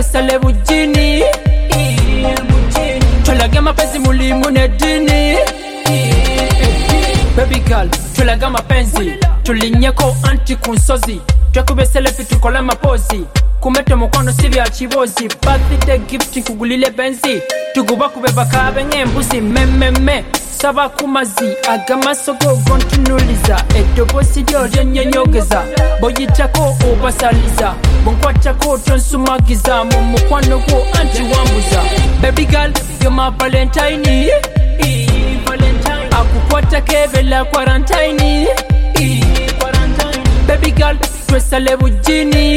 twesale bujini tulaga mapenzi mulimu nedini baby girl tulaga mapenzi tulinyeko anti kunsozi twekube selfie tukola mapozi kumete mukono sivya chibozi birthday gift kugulile benzi tuguba kubeba kabe ngembuzi meme saba kumazi agamaso go continualiza edobosi lyo lyenyonyogeza boyitako obasaliza bonkwatako tonsumagiza mu mukwano gwo anti wambuza baby girl you're my valentine akukwata kebela quarantine baby girl twesale bujini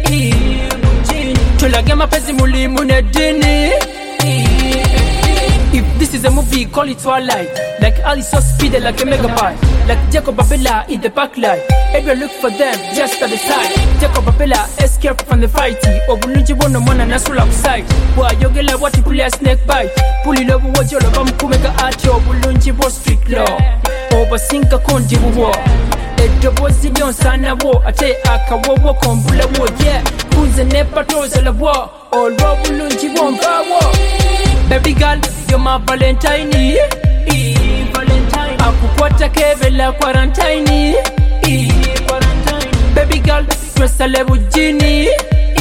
tulaga mapenzi mulimu nedini. If this is a movie, call it Twilight. Like Ali so speedy like a megabyte. Like Jacob Abela in the backlight. Everyone look for them just at the side. Jacob Abela escape from the fight. Obulunji bono mwana nasula kuside. Wa yogela wati kulia snake bite. Puli lobu wajolo bamu kumega ati. Obulunji bo street law. Obasinka kondi wuwo. Edobozi lyon sana wo. Ate akawowo kombula wo. Yeah, kunze nepa toze la wo. Olwa bulunji womba wo. Baby girl, you're my valentine. Akukwata kebela quarantine. Baby girl, twesale bujini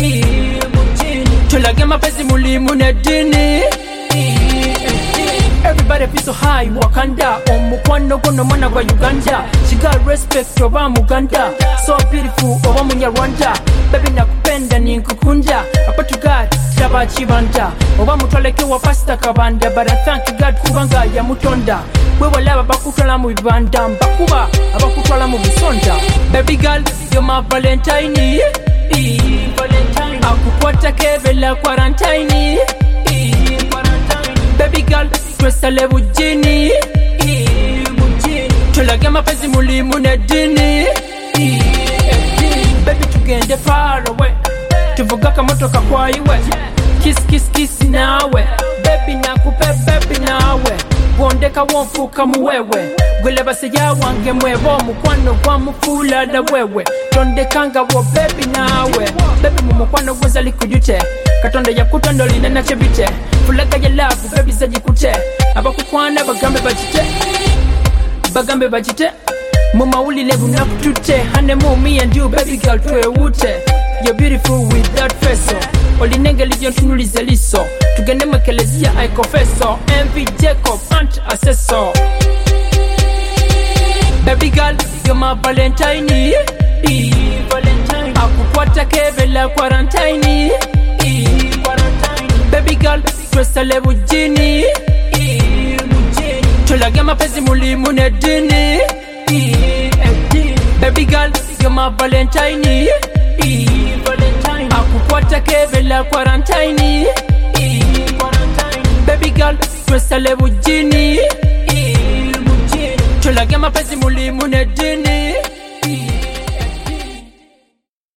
tulaga mapenzi mulimu nedini. Everybody feel so high, Wakanda. Omukwano gono mwana gwa Uganda. She got respect oba Muganda. So beautiful oba Munyarwanda. Baby nakupenda ninkukunda. Apa to God, traba chibanda. Oba mutwaleke wa pasta kabanda. But I thank God kubanga ya mutonda. Wewe laba bakutwala mu bibanda. Bakuba abakutwala mu bisonda. Baby girl, you're my valentine. Akukwata kebela quarantine. Baby girl, twesale bujini tulaga mapenzi mulimu nedini. Baby tugende far away tuvuga kamotoka kwa iwe kiss nawe baby nakupe baby nawe wondeka wonfuka muwewe gwele base ya wange mwebo mukwano kwa mufula na wewe tondekanga wo baby nawe baby mumukwano gwenzali kujute katonda ya kutondo linena chebite fulaga ya love baby zajikute abakukwana bagambe bajite mama uli levu na kutute hane me and you baby girl twewute. You're beautiful with that face. Olinenge lijon tunulize liso tugende makelezia I confesso. MV Jacob aunt assessor. Baby girl, you're my valentine. Akukwata kebela quarantine. Baby girl, twesale bujini tulaga mapenzi mulimu nedini. Baby girl, you're my valentine. Akukwata kebela quarantine. Baby girl, twesale bujini tulaga mapenzi mulimu nedini.